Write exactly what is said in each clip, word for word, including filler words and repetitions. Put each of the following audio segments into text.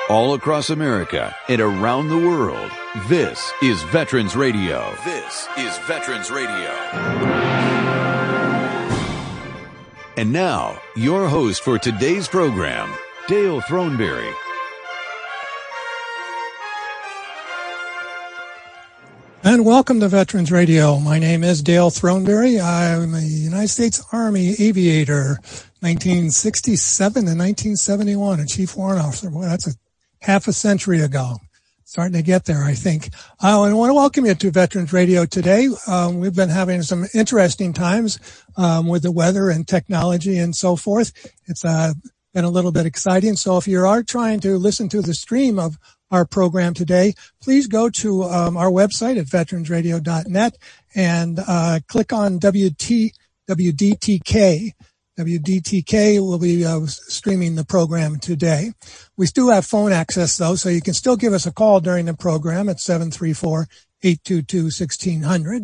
all across America and around the world. This is Veterans Radio. This is Veterans Radio. And now, your host for today's program, Dale Throneberry. And welcome to Veterans Radio. My name is Dale Throneberry. I'm a United States Army aviator, nineteen sixty-seven to nineteen seventy-one, a chief warrant officer. Boy, that's a half a century ago. Starting to get there, I think. Uh, I want to welcome you to Veterans Radio today. Um, we've been having some interesting times um, with the weather and technology and so forth. It's uh, been a little bit exciting. So if you are trying to listen to the stream of our program today, please go to um, our website at veterans radio dot net and uh, click on W T, W D T K. W D T K will be uh, streaming the program today. We still have phone access, though, so you can still give us a call during the program at seven three four, eight two two, one six zero zero.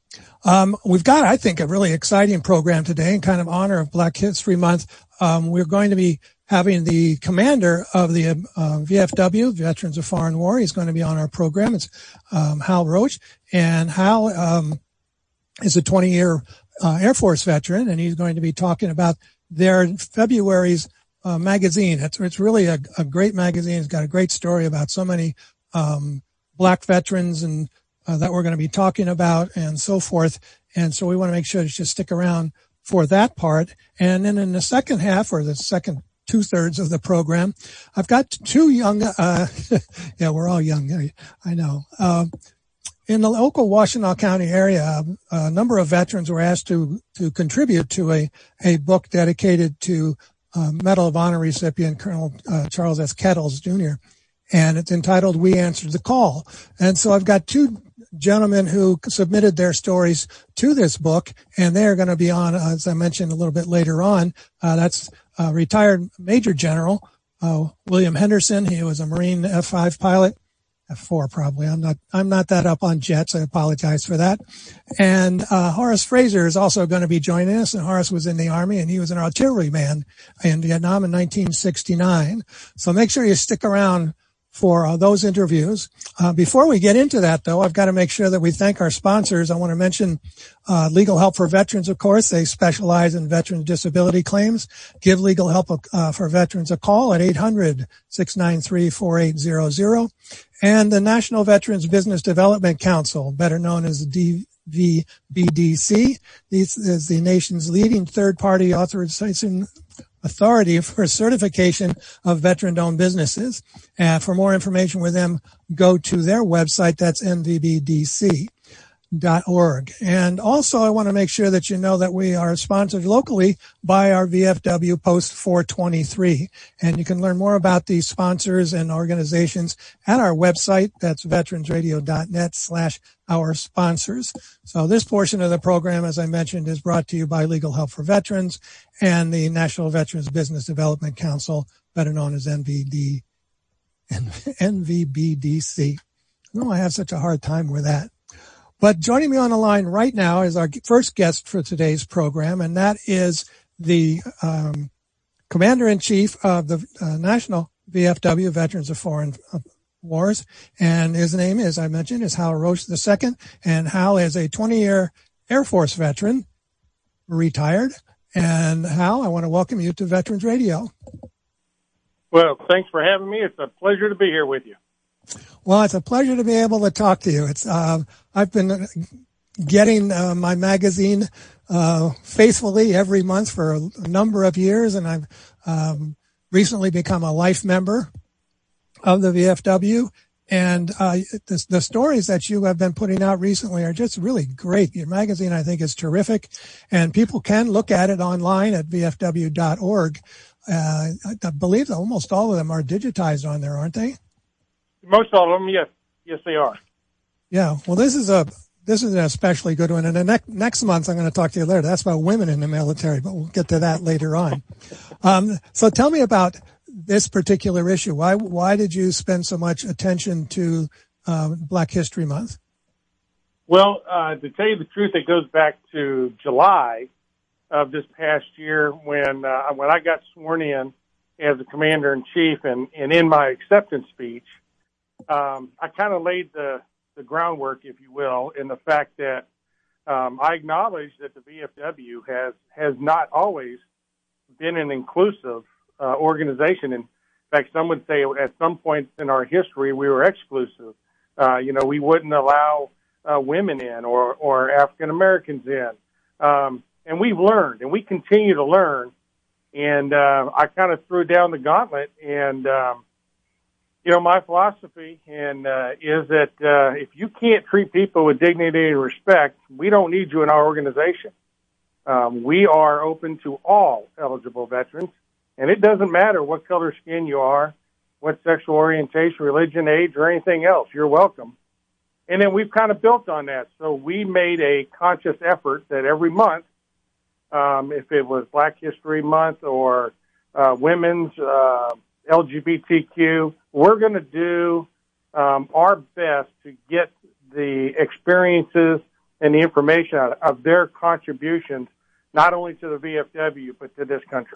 Um, we've got, I think, a really exciting program today in kind of honor of Black History Month. Um, we're going to be having the commander of the uh, V F W, Veterans of Foreign War. He's going to be on our program. It's um, Hal Roach. And Hal um, is a twenty-year uh, Air Force veteran, and he's going to be talking about their February's uh, magazine. It's, it's really a, a great magazine. It's got a great story about so many um, black veterans and uh, that we're going to be talking about and so forth. And so we want to make sure to just stick around for that part. And then in the second half, or the second two-thirds of the program, I've got two young, uh, yeah, we're all young, I, I know. Uh, in the local Washtenaw County area, a number of veterans were asked to, to contribute to a, a book dedicated to uh, Medal of Honor recipient Colonel uh, Charles S. Kettles, Junior And it's entitled We Answered the Call. And so I've got two gentlemen who submitted their stories to this book, and they're going to be on, as I mentioned a little bit later on. Uh, that's uh, retired Major General uh, William Henderson. He was a Marine F five pilot, F four probably. I'm not, I'm not that up on jets. I apologize for that. And uh, Horace Fraser is also going to be joining us. And Horace was in the Army, and he was an artilleryman in Vietnam in nineteen sixty-nine. So make sure you stick around for uh, those interviews. Uh, before we get into that, though, I've got to make sure that we thank our sponsors. I want to mention uh, Legal Help for Veterans, of course. They specialize in veteran disability claims. Give Legal Help uh, for Veterans a call at eight hundred, six nine three, four eight zero zero. And the National Veterans Business Development Council, better known as the D V B D C. This is the nation's leading third-party authorization authority for certification of veteran-owned businesses. Uh, for more information with them, go to their website. That's N V B D C dot org. And also, I want to make sure that you know that we are sponsored locally by our V F W Post four twenty-three. And you can learn more about these sponsors and organizations at our website. That's veterans radio dot net slash our sponsors. So this portion of the program, as I mentioned, is brought to you by Legal Help for Veterans and the National Veterans Business Development Council, better known as N V D, N V B D C. Oh, I have such a hard time with that. But joining me on the line right now is our first guest for today's program, and that is the um, Commander-in-Chief of the uh, National V F W, Veterans of Foreign Wars. And his name, as I mentioned, is Hal Roach the Second. And Hal is a twenty-year Air Force veteran, retired. And Hal, I want to welcome you to Veterans Radio. Well, thanks for having me. It's a pleasure to be here with you. Well, it's a pleasure to be able to talk to you. It's uh, I've been getting uh, my magazine uh, faithfully every month for a, a number of years, and I've um, recently become a life member of the V F W. And uh, the, the stories that you have been putting out recently are just really great. Your magazine, I think, is terrific, and people can look at it online at V F W dot org. Uh, I, I believe that almost all of them are digitized on there, aren't they? Most of them, yes. Yes, they are. Yeah. Well, this is a, this is an especially good one. And the next, next month, I'm going to talk to you later. That's about women in the military, but we'll get to that later on. Um, so tell me about this particular issue. Why, why did you spend so much attention to, um, Black History Month? Well, uh, to tell you the truth, it goes back to July of this past year when, uh, when I got sworn in as a commander-in-chief, and, and in my acceptance speech, um, I kind of laid the, the groundwork, if you will, in the fact that um, I acknowledge that the V F W has, has not always been an inclusive uh, organization. In fact, some would say at some point in our history we were exclusive. Uh, you know, we wouldn't allow uh, women in or, or African Americans in. Um, and we've learned, and we continue to learn. And uh, I kind of threw down the gauntlet. And, um, you know, my philosophy and uh, is that uh, if you can't treat people with dignity and respect, we don't need you in our organization. Um, we are open to all eligible veterans, and it doesn't matter what color skin you are, what sexual orientation, religion, age, or anything else. You're welcome. And then we've kind of built on that. So we made a conscious effort that every month, um, if it was Black History Month or uh, Women's uh, L G B T Q, we're going to do um, our best to get the experiences and the information out of their contributions, not only to the V F W, but to this country.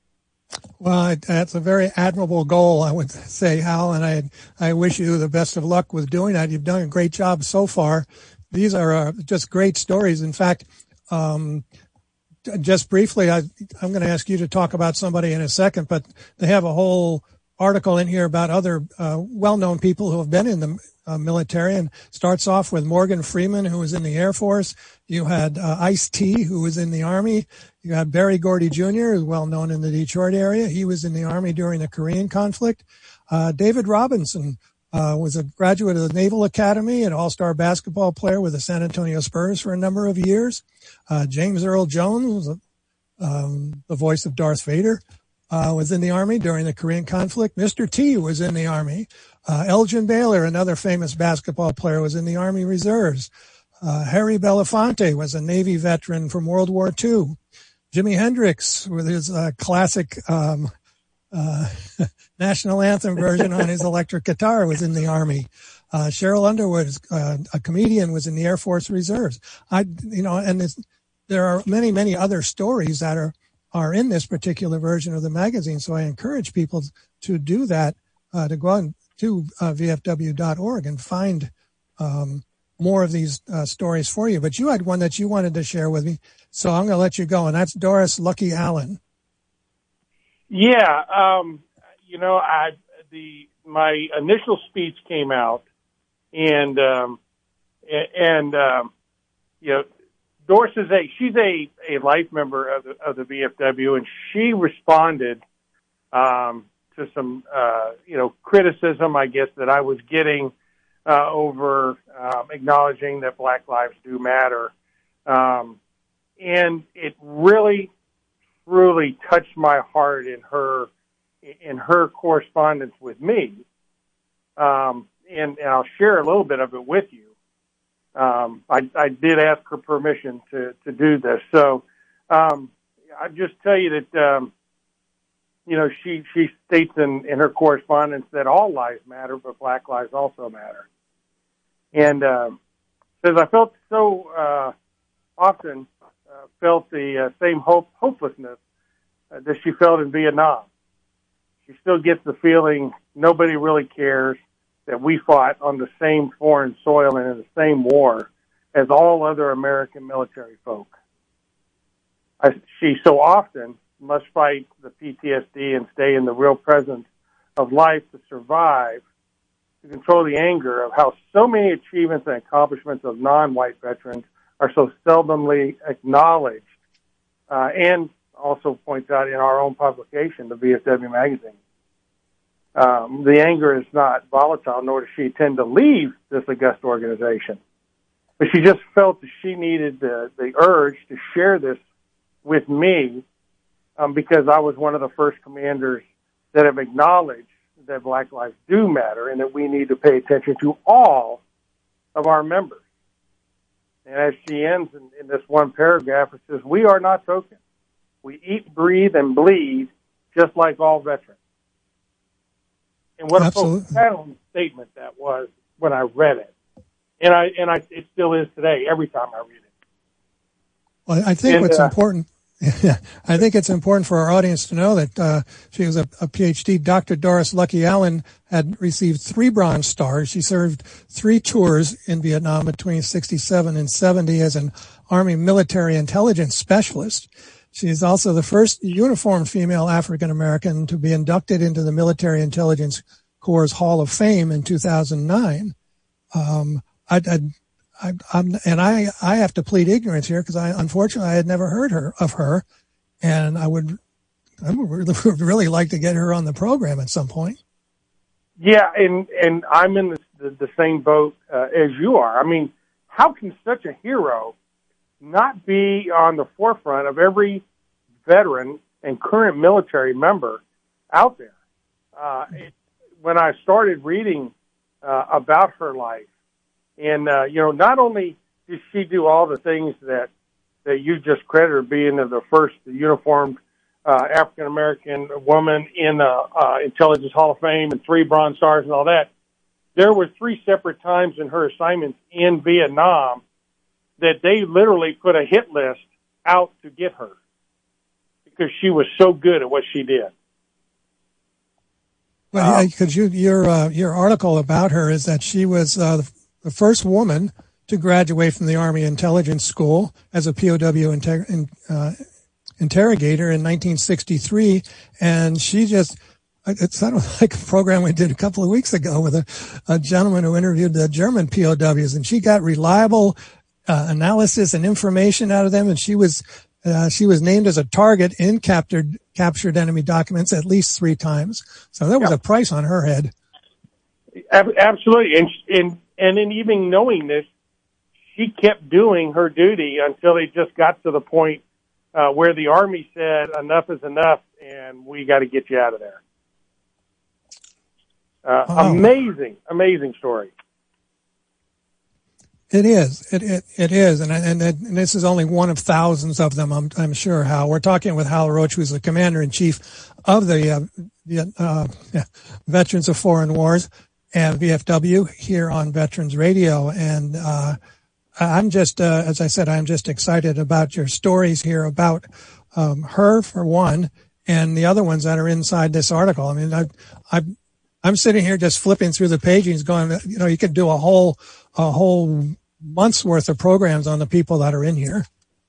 Well, that's a very admirable goal, I would say, Hal, and I I wish you the best of luck with doing that. You've done a great job so far. These are uh, just great stories. In fact, um, just briefly, I, I'm going to ask you to talk about somebody in a second, but they have a whole article in here about other uh, well-known people who have been in the uh, military, and starts off with Morgan Freeman, who was in the Air Force. You had uh, Ice-T, who was in the Army. You had Barry Gordy Junior, who's well known in the Detroit area. He was in the Army during the Korean conflict. Uh, David Robinson uh, was a graduate of the Naval Academy, an all-star basketball player with the San Antonio Spurs for a number of years. Uh, James Earl Jones was a, um, the voice of Darth Vader. Uh, was in the Army during the Korean conflict. Mister T was in the Army. Uh, Elgin Baylor, another famous basketball player, was in the Army Reserves. Uh, Harry Belafonte was a Navy veteran from World War Two. Jimi Hendrix, with his uh, classic um, uh, national anthem version on his electric guitar, was in the Army. Uh, Cheryl Underwood, uh, a comedian, was in the Air Force Reserves. I, you know, and there are many, many other stories that are are in this particular version of the magazine. So I encourage people to do that, uh, to go on to uh, V F W dot org and find um, more of these uh, stories for you. But you had one that you wanted to share with me, so I'm going to let you go, and that's Doris Lucky Allen. Yeah, um, you know, I the my initial speech came out, and um, and um, you know, Doris is a she's a, a life member of the of the V F W, and she responded um, to some uh, you know criticism, I guess, that I was getting uh, over um, acknowledging that Black lives do matter, um, and it really, truly touched my heart in her in her correspondence with me, um, and, and I'll share a little bit of it with you. Um, I, I did ask her permission to, to do this. So, um, I just tell you that, um, you know, she, she states in, in her correspondence that all lives matter, but Black lives also matter. And, um, says, I felt so, uh, often, uh, felt the uh, same hope, hopelessness uh, that she felt in Vietnam. She still gets the feeling nobody really cares, that we fought on the same foreign soil and in the same war as all other American military folk. I, she so often must fight the P T S D and stay in the real presence of life to survive, to control the anger of how so many achievements and accomplishments of non-white veterans are so seldomly acknowledged, uh, and also points out in our own publication, the V F W magazine. Um, the anger is not volatile, nor does she intend to leave this august organization. But she just felt that she needed the, the urge to share this with me um, because I was one of the first commanders that have acknowledged that Black lives do matter and that we need to pay attention to all of our members. And as she ends in, in this one paragraph, it says, we are not token. We eat, breathe, and bleed just like all veterans. And what Absolutely. a profound statement that was when I read it. And I and I it still is today, every time I read it. Well, I think and, what's uh, important Yeah, I think it's important for our audience to know that uh, she was a, a P H D. Doctor Doris Lucky Allen had received three Bronze Stars. She served three tours in Vietnam between sixty-seven and seventy as an Army military intelligence specialist. She is also the first uniformed female African American to be inducted into the Military Intelligence Corps Hall of Fame in two thousand nine. Um, I, I I, I'm, and I, I have to plead ignorance here because I, unfortunately, I had never heard her of her, and I would, I would really, would really like to get her on the program at some point. Yeah, and and I'm in the the, the same boat uh, as you are. I mean, how can such a hero not be on the forefront of every veteran and current military member out there? Uh, it, when I started reading uh, about her life. And, uh, you know, not only did she do all the things that, that you just credited, being the first uniformed uh, African-American woman in the uh, Intelligence Hall of Fame and three Bronze Stars and all that, there were three separate times in her assignments in Vietnam that they literally put a hit list out to get her because she was so good at what she did. Well, because um, you, your uh, your article about her is that she was uh, the first woman to graduate from the Army Intelligence School as a P O W inter- in, uh, interrogator in nineteen sixty-three, and she just, it sounded like a program we did a couple of weeks ago with a, a gentleman who interviewed the German P O Ws, and she got reliable uh, analysis and information out of them, and she was uh, she was named as a target in captured captured enemy documents at least three times. So there was yeah. a price on her head. Absolutely, and and. And in even knowing this, she kept doing her duty until it just got to the point uh, where the Army said, enough is enough, and we got to get you out of there. Uh, oh. Amazing, amazing story. It is. It it, it is, and and, and this is only one of thousands of them. I'm I'm sure. Hal, we're talking with Hal Roach, who's the commander in chief of the uh, the uh, yeah, Veterans of Foreign Wars and V F W here on Veterans Radio. And uh, I'm just, uh, as I said, I'm just excited about your stories here about um, her, for one, and the other ones that are inside this article. I mean, I, I, I'm sitting here just flipping through the pages going, you know, you could do a whole, a whole month's worth of programs on the people that are in here.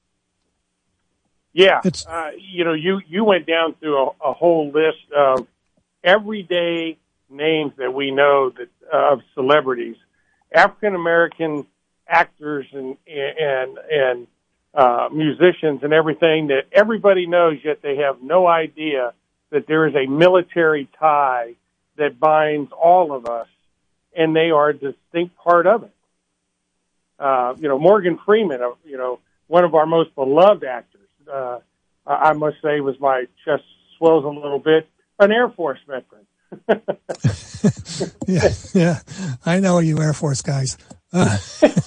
Yeah. It's, uh, you know, you, you went down through a, a whole list of everyday names that we know that uh, of celebrities, African American actors and and and uh, musicians and everything that everybody knows, yet they have no idea that there is a military tie that binds all of us, and they are a distinct part of it. Uh, you know, Morgan Freeman, uh, you know, one of our most beloved actors, uh, I must say, was my chest swells a little bit, an Air Force veteran. yeah, yeah, I know you Air Force guys. Uh,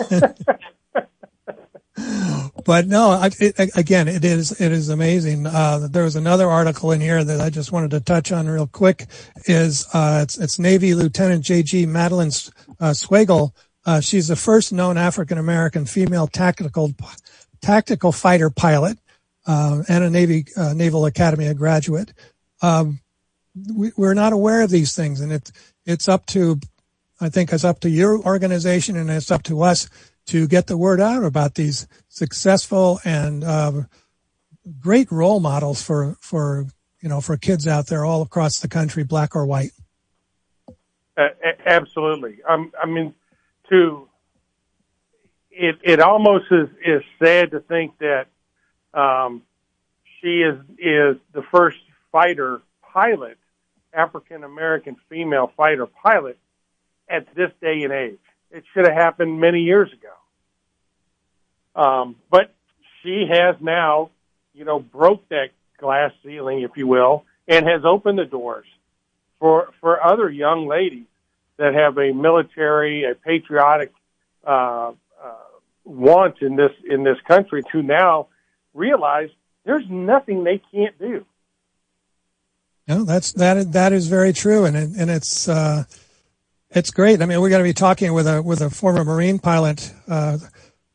but no, I, it, again, it is it is amazing. Uh, there was another article in here that I just wanted to touch on real quick. Is uh, it's, it's Navy Lieutenant J G Madeline uh, Swagel. Uh, she's the first known African American female tactical tactical fighter pilot uh, and a Navy uh, Naval Academy graduate. Um, we, we're not aware of these things, and it's it's up to, I think it's up to your organization and it's up to us to get the word out about these successful and uh, great role models for for you know for kids out there all across the country, black or white. Uh, absolutely. Um, I mean, to it it almost is is sad to think that um, she is is the first fighter pilot, African American female fighter pilot at this day and age. It should have happened many years ago. Um, but she has now, you know, broke that glass ceiling, if you will, and has opened the doors for for other young ladies that have a military, a patriotic uh, uh, want in this in this country to now realize there's nothing they can't do. No, that's that. That is very true, and it, and it's uh, it's great. I mean, we're going to be talking with a with a former Marine pilot uh,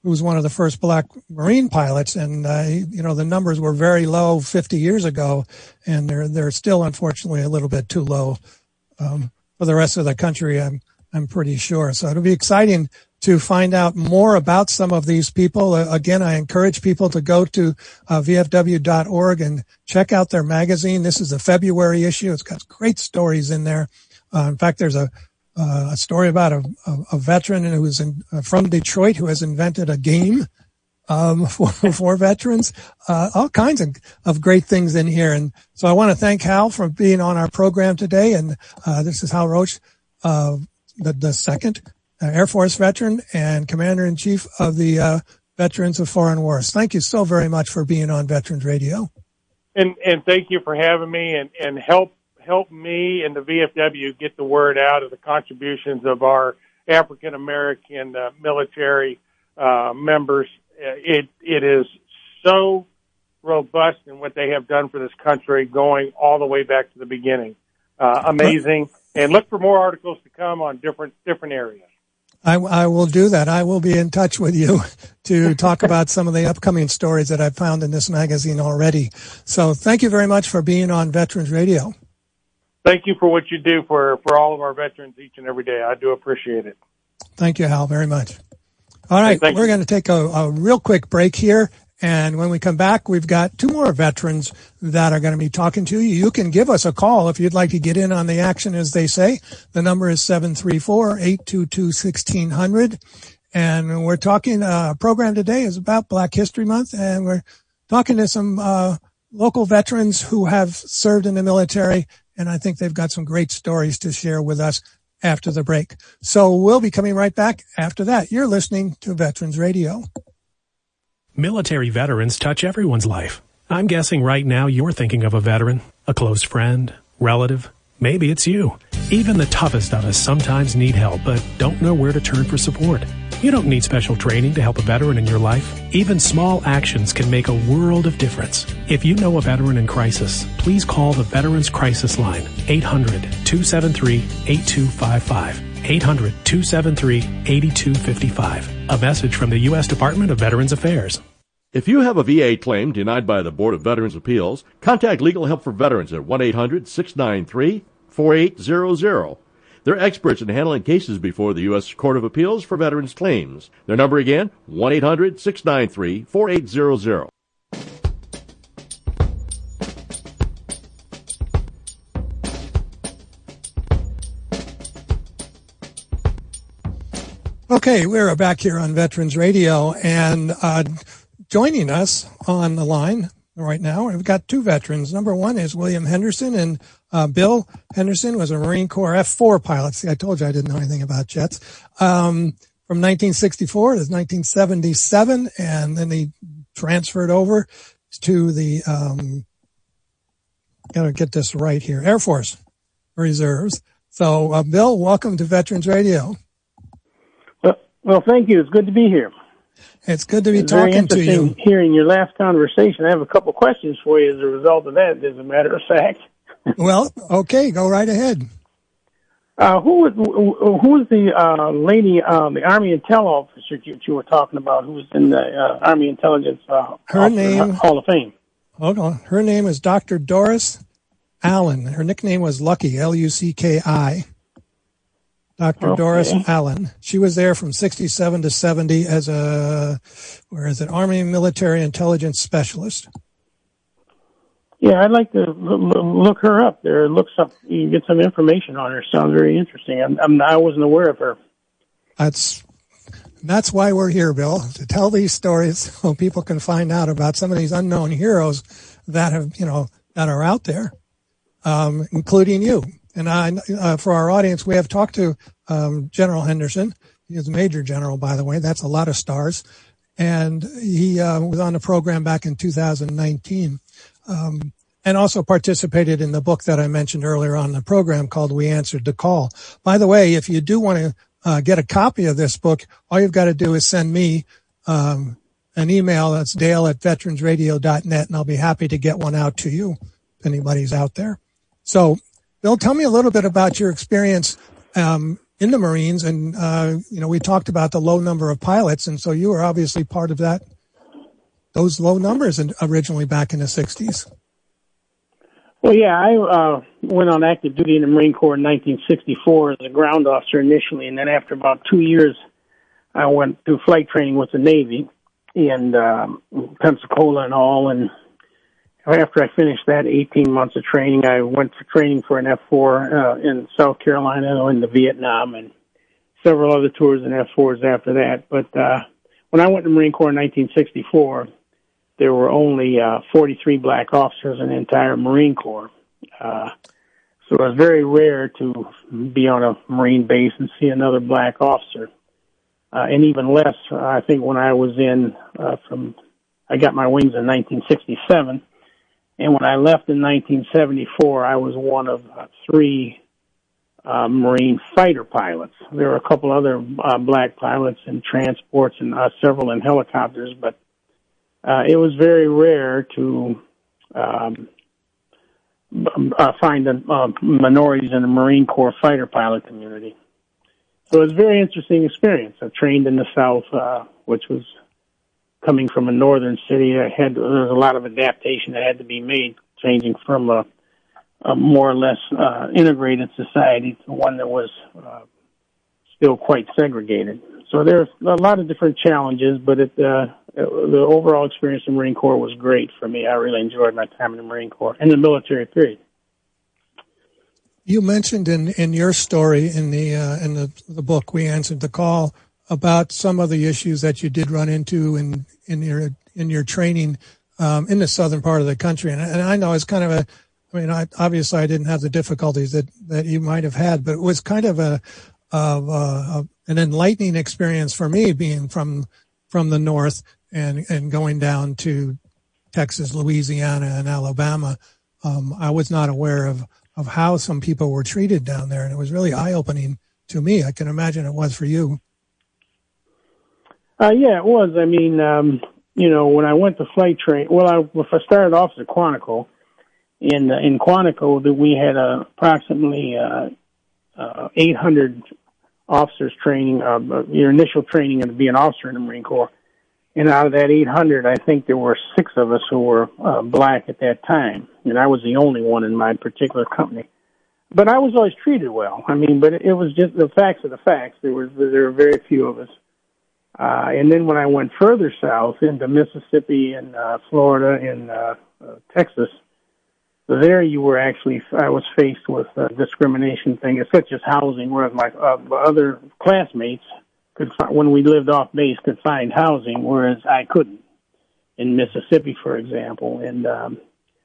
who was one of the first black Marine pilots. And, uh, you know, the numbers were very low fifty years ago, and they're, they're still, unfortunately, a little bit too low, um, for the rest of the country, I'm, I'm pretty sure. So it'll be exciting to find out more about some of these people. Uh, again, I encourage people to go to uh, V F W dot org and check out their magazine. This is the February issue. It's got great stories in there. Uh, in fact, there's a, uh, a story about a, a, a veteran who is in, uh, from Detroit who has invented a game um, for, for veterans. Uh, all kinds of, of great things in here. And so I want to thank Hal for being on our program today. And uh, this is Hal Roach, uh, the, the second Uh, Air Force veteran and Commander-in-Chief of the uh, Veterans of Foreign Wars. Thank you so very much for being on Veterans Radio. And and thank you for having me, and, and help help me and the V F W get the word out of the contributions of our African American uh, military uh, members. It it is so robust in what they have done for this country, going all the way back to the beginning. Uh, amazing. And look for more articles to come on different different areas. I, I will do that. I will be in touch with you to talk about some of the upcoming stories that I've found in this magazine already. So thank you very much for being on Veterans Radio. Thank you for what you do for, for all of our veterans each and every day. I do appreciate it. Thank you, Hal, very much. All right, hey, we're going to take a, a real quick break here. And when we come back, we've got two more veterans that are going to be talking to you. You can give us a call if you'd like to get in on the action, as they say. The number is seven three four, eight two two, one six zero zero. And we're talking, uh, program today is about Black History Month, and we're talking to some, uh, local veterans who have served in the military. And I think they've got some great stories to share with us after the break. So we'll be coming right back after that. You're listening to Veterans Radio. Military veterans touch everyone's life. I'm guessing right now you're thinking of a veteran, a close friend, relative. Maybe it's you. Even the toughest of us sometimes need help, but don't know where to turn for support. You don't need special training to help a veteran in your life. Even small actions can make a world of difference. If you know a veteran in crisis, please call the Veterans Crisis Line, eight hundred, two seven three, eight two five five. eight hundred, two seven three, eight two five five. A message from the U S Department of Veterans Affairs. If you have a V A claim denied by the Board of Veterans' Appeals, contact Legal Help for Veterans at one eight hundred, six nine three, four eight zero zero. They're experts in handling cases before the U S Court of Appeals for veterans' claims. Their number again, one eight hundred, six nine three, four eight zero zero. Okay, we're back here on Veterans Radio, and uh joining us on the line right now, we've got two veterans. Number one is William Henderson, and uh Bill Henderson was a Marine Corps F four pilot. See, I told you I didn't know anything about jets. Um from nineteen sixty-four to nineteen seventy-seven, and then he transferred over to the um gotta get this right here, Air Force Reserves. So uh, Bill, welcome to Veterans Radio. Well, well, thank you. It's good to be here. It's good to be it's talking to you. Very interesting hearing your last conversation. I have a couple questions for you as a result of that, as a matter of fact. Well, okay, go right ahead. Uh, who was who was the uh, lady, uh, the Army Intel officer that you were talking about, who was in the uh, Army Intelligence uh, Her name, Hall of Fame? Hold on. Her name is Doctor Doris Allen. Her nickname was Lucky, L U C K I. Doctor Okay. Doris Allen. She was there from sixty-seven to seventy as a, where is it, Army Military Intelligence Specialist. Yeah, I'd like to look her up there. Look some, you get some information on her. Sounds very interesting. I'm, I'm, I wasn't aware of her. That's that's why we're here, Bill, to tell these stories so people can find out about some of these unknown heroes that have, you know, that are out there, um, including you. And I, uh, for our audience, we have talked to um, General Henderson. He is a Major General, by the way. That's a lot of stars. And he uh, was on the program back in two thousand nineteen, um, and also participated in the book that I mentioned earlier on the program called We Answered the Call. By the way, if you do want to uh, get a copy of this book, all you've got to do is send me um, an email. That's Dale at veterans radio dot net, and I'll be happy to get one out to you if anybody's out there. So, Bill, tell me a little bit about your experience um, in the Marines, and uh, you know, we talked about the low number of pilots, and so you were obviously part of that, those low numbers, and originally back in the sixties. Well, yeah, I uh, went on active duty in the Marine Corps in nineteen sixty-four as a ground officer initially, and then after about two years, I went through flight training with the Navy in um, Pensacola and all, and after I finished that eighteen months of training, I went for training for an F four uh, in South Carolina and the Vietnam, and several other tours in F fours after that. But uh, when I went to the Marine Corps in nineteen sixty-four, there were only uh, forty-three black officers in the entire Marine Corps. Uh, so it was very rare to be on a Marine base and see another black officer. Uh, and even less, uh, I think, when I was in uh, from, I got my wings in nineteen sixty-seven. And when I left in nineteen seventy-four, I was one of uh, three uh, Marine fighter pilots. There were a couple other uh, black pilots in transports and uh, several in helicopters, but uh, it was very rare to um, uh, find uh, minorities in the Marine Corps fighter pilot community. So it was a very interesting experience. I trained in the South, uh, which was coming from a northern city. I had, there was a lot of adaptation that had to be made, changing from a, a more or less uh, integrated society to one that was uh, still quite segregated. So there's a lot of different challenges, but it, uh, the overall experience in the Marine Corps was great for me. I really enjoyed my time in the Marine Corps and the military period. You mentioned in, in your story in the uh, in the, the book, We Answered the Call, about some of the issues that you did run into in, in your in your training um, in the southern part of the country. And, and I know it's kind of a, I mean, I, obviously I didn't have the difficulties that, that you might have had, but it was kind of a, of a, an enlightening experience for me being from from the north and, and going down to Texas, Louisiana, and Alabama. Um, I was not aware of, of how some people were treated down there, and it was really eye-opening to me. I can imagine it was for you. Uh, yeah, it was. I mean, um, you know, when I went to flight train, well, I, if I started off at Quantico, in uh, in Quantico, that we had uh, approximately uh, uh, eight hundred officers training, uh, your initial training to be an officer in the Marine Corps. And out of that eight hundred, I think there were six of us who were uh, black at that time. And I was the only one in my particular company. But I was always treated well. I mean, but it was just the facts of the facts. There was there were very few of us. Uh, and then when I went further south into Mississippi and uh, Florida and uh, uh, Texas, there you were actually, I was faced with uh, discrimination things, such as housing, whereas my uh, other classmates could, when we lived off base, could find housing, whereas I couldn't in Mississippi, for example. And um,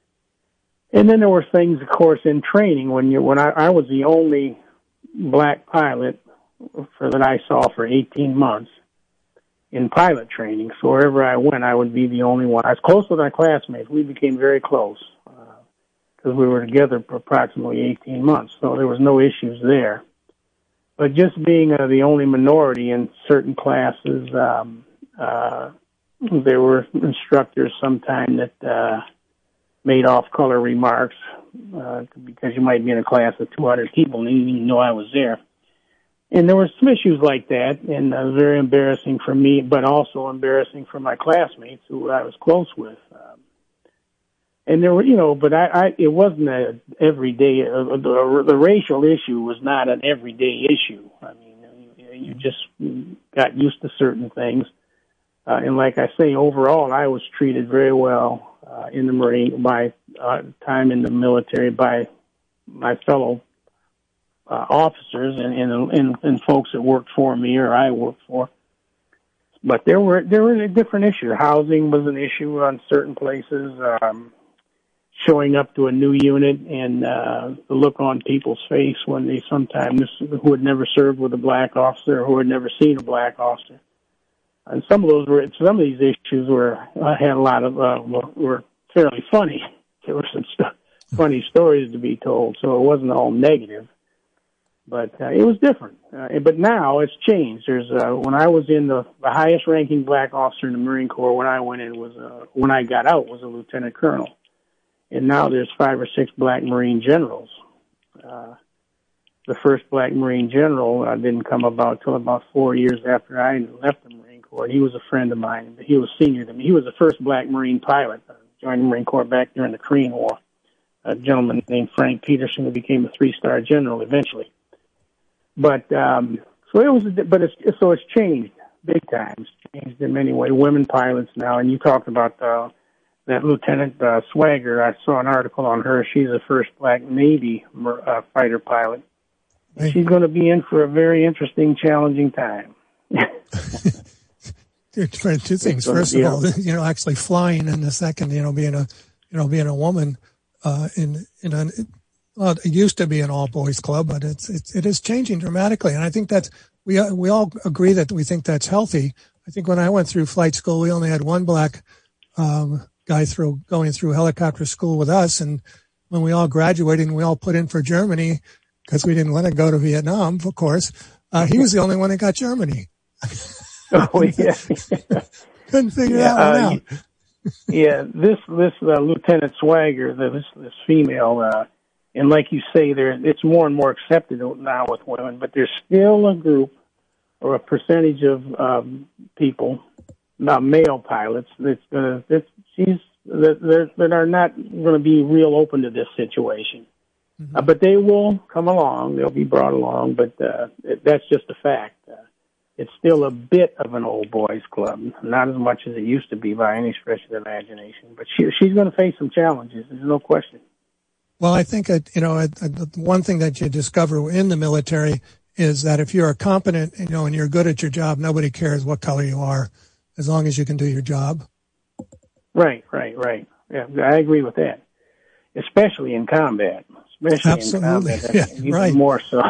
and then there were things, of course, in training. When you when I, I was the only black pilot for that I saw for eighteen months in pilot training. So wherever I went, I would be the only one. I was close with my classmates. We became very close because uh, we were together for approximately eighteen months. So there was no issues there. But just being uh, the only minority in certain classes, um, uh, there were instructors sometimes that uh, made off-color remarks uh, because you might be in a class of two hundred people and you didn't even know I was there. And there were some issues like that, and uh, very embarrassing for me, but also embarrassing for my classmates who I was close with. Um, and there were, you know, but I, I it wasn't a everyday. Uh, the, the racial issue was not an everyday issue. I mean, you, you just got used to certain things, uh, and like I say, overall, I was treated very well uh, in the Marine by uh, time in the military by my fellow Uh, officers and, and and and folks that worked for me or I worked for, but there were there were different issues. Housing was an issue on certain places. Um, showing up to a new unit and uh, the look on people's face when they sometimes who had never served with a black officer or who had never seen a black officer, and some of those were some of these issues were I had a lot of uh, were fairly funny. There were some st- funny stories to be told, so it wasn't all negative. But uh, it was different. Uh, but now it's changed. There's uh, when I was in the, the highest ranking black officer in the Marine Corps when I went in was uh, when I got out was a lieutenant colonel, and now there's five or six black Marine generals. Uh, the first black Marine general uh, didn't come about till about four years after I left the Marine Corps. He was a friend of mine. He was senior to me. He was the first black Marine pilot. Uh, joined the Marine Corps back during the Korean War. A gentleman named Frank Peterson, who became a three-star general eventually. But um, so it was, but it's so it's changed big time. It's changed in many ways. Women pilots now, and you talked about uh, that Lieutenant uh, Swagger. I saw an article on her. She's the first black Navy uh, fighter pilot. Hey. She's going to be in for a very interesting, challenging time. Two things. First of all, you know, actually flying, and the second, you know, being a, you know, being a woman uh, in in a, well, it used to be an all boys club, but it's it's it is changing dramatically, and I think that's we we all agree that we think that's healthy. I think when I went through flight school, we only had one black um, guy through going through helicopter school with us, and when we all graduated and we all put in for Germany because we didn't want to go to Vietnam, of course, uh, he was the only one that got Germany. Oh yeah, couldn't figure yeah, that one uh, out. yeah, this this uh, Lieutenant Swagger, this this female, uh, and like you say, there it's more and more accepted now with women, but there's still a group or a percentage of um, people, not male pilots, that's gonna that she's that that are not going to be real open to this situation. Mm-hmm. Uh, but they will come along; they'll be brought along. But uh, that's just a fact. Uh, It's still a bit of an old boys club, not as much as it used to be by any stretch of the imagination. But she, she's going to face some challenges. There's no question. Well, I think that, you know, one thing that you discover in the military is that if you're competent, you know, and you're good at your job, nobody cares what color you are, as long as you can do your job. Right, right, right. Yeah, I agree with that. Especially in combat. Especially Absolutely. in combat. Yeah, even right. More so.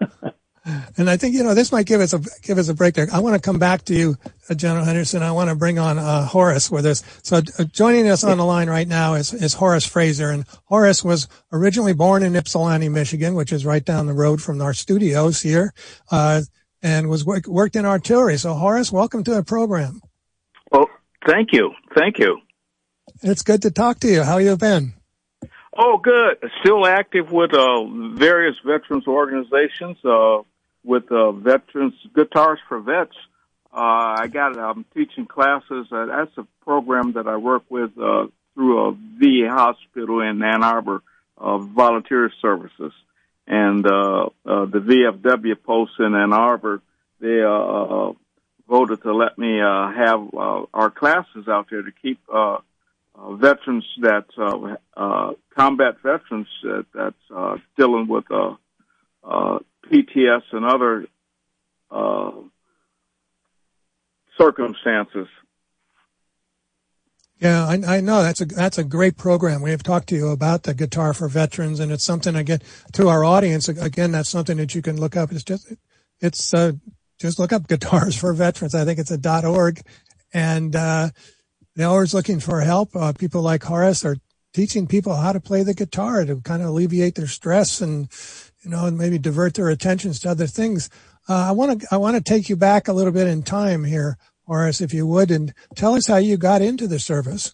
And I think, you know, this might give us a give us a break there. I want to come back to you, uh, General Henderson. I want to bring on uh, Horace with us. So uh, joining us on the line right now is, is Horace Fraser. And Horace was originally born in Ypsilanti, Michigan, which is right down the road from our studios here, uh, and was work, worked in artillery. So, Horace, welcome to the program. Well, thank you. Thank you. It's good to talk to you. How you been? Oh, good. Still active with uh, various veterans organizations, uh, with uh, Veterans Guitars for Vets. Uh, I got um, teaching classes. Uh, that's a program that I work with uh, through a V A hospital in Ann Arbor, uh, volunteer services. And uh, uh, the V F W post in Ann Arbor, they uh, voted to let me uh, have uh, our classes out there to keep uh, uh, veterans that uh, uh, combat veterans that, that's uh, dealing with uh, uh, P T S and other uh, circumstances. Yeah, I, I know that's a that's a great program. We have talked to you about the Guitar for Veterans, and it's something again to our audience. Again, that's something that you can look up. It's just it's uh, just look up Guitars for Veterans. I think it's a dot org, and uh, they're always looking for help. Uh, people like Horace are teaching people how to play the guitar to kind of alleviate their stress and, you know, and maybe divert their attentions to other things. Uh, I want to, I want to take you back a little bit in time here, Horace, if you would, and tell us how you got into the service.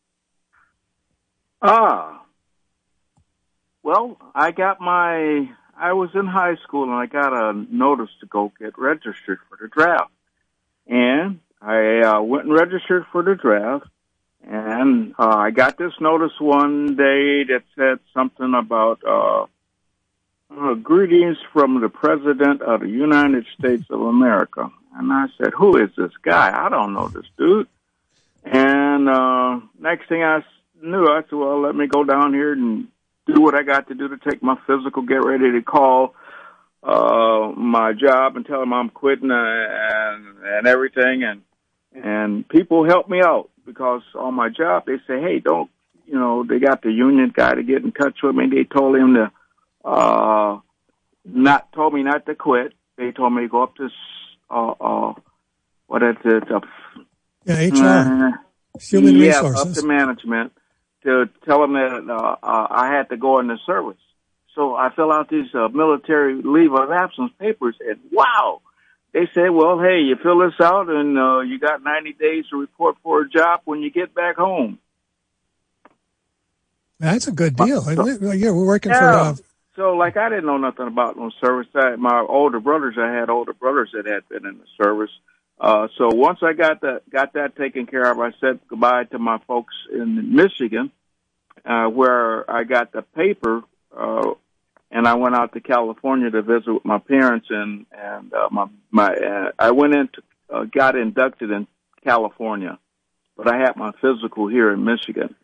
Ah, well, I got my, I was in high school and I got a notice to go get registered for the draft. And I uh, went and registered for the draft. And uh, I got this notice one day that said something about uh, uh, greetings from the President of the United States of America. And I said, who is this guy? I don't know this dude. And uh, next thing I knew, I said, well, let me go down here and do what I got to do to take my physical, get ready to call uh, my job and tell them I'm quitting uh, and, and everything. And, and people helped me out. Because on my job, they say, hey, don't, you know, they got the union guy to get in touch with me. They told him to, uh, not, told me not to quit. They told me to go up to, uh, uh, what is it? Uh, yeah, H R. Uh, Human yeah, resources. up to management to tell them that, uh, uh, I had to go in the service. So I fill out these, uh, military leave of absence papers and wow. They said, well, hey, you fill this out and uh, you got ninety days to report for a job when you get back home. That's a good deal, isn't it? Yeah, we're working yeah. for uh, so like I didn't know nothing about no service. I, my older brothers, I had older brothers that had been in the service. Uh, so once I got that got that taken care of, I said goodbye to my folks in Michigan, uh, where I got the paper, uh, and I went out to California to visit with my parents, and and uh, my my uh, I went into uh, got inducted in California, but I had my physical here in Michigan.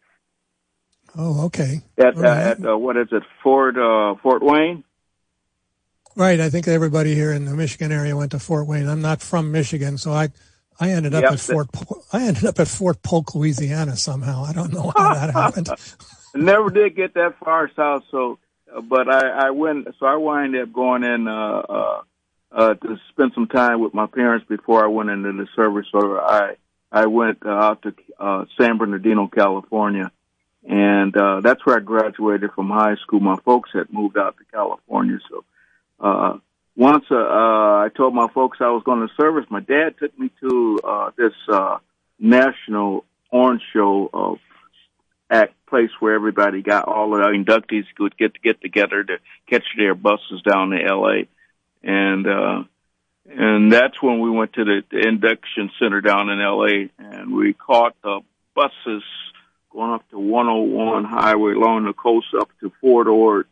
Oh, okay. At right. uh, at uh, what is it, Fort uh, Fort Wayne? Right. I think everybody here in the Michigan area went to Fort Wayne. I'm not from Michigan, so I, I ended up yep, at Fort, I ended up at Fort Polk, Louisiana somehow. I don't know how that happened. Never did get that far south, so, uh, but I, I went, so I wound up going in, uh, uh, uh, to spend some time with my parents before I went into the service. So I, I went uh, out to, uh, San Bernardino, California. And, uh, that's where I graduated from high school. My folks had moved out to California, so. Uh, once, uh, uh, I told my folks I was going to service, my dad took me to, uh, this, uh, National Orange Show, uh, act place where everybody got, all the inductees would get to get together to catch their buses down to L A. And, uh, and that's when we went to the, the induction center down in L A, and we caught the buses going up to one oh one highway along the coast up to Fort Ord,